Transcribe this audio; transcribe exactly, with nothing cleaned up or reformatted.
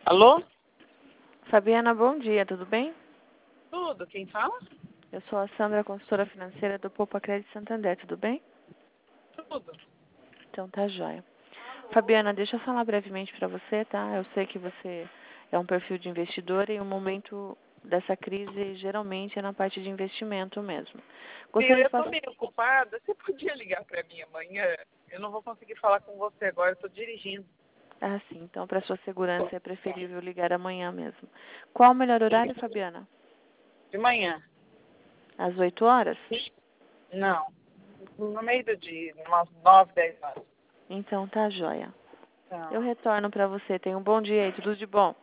Alô? Fabiana, bom dia, tudo bem? Tudo, quem fala? Eu sou a Sandra, consultora financeira do Poupa Crédito Santander, tudo bem? Tudo. Então tá jóia. Fabiana, deixa eu falar brevemente para você, tá? Eu sei que você é um perfil de investidor e o momento dessa crise geralmente é na parte de investimento mesmo. Viu, Gostaria de eu tô passar... meio ocupada. Você podia ligar para mim amanhã? Eu não vou conseguir falar com você agora, eu tô dirigindo. Ah, sim, então para sua segurança é preferível ligar amanhã mesmo. Qual o melhor horário, Fabiana? De manhã? Às oito horas? Não. No meio do dia, umas nove, dez horas. Então tá jóia. Eu Então. retorno para você. Tenha um bom dia aí, tudo de bom.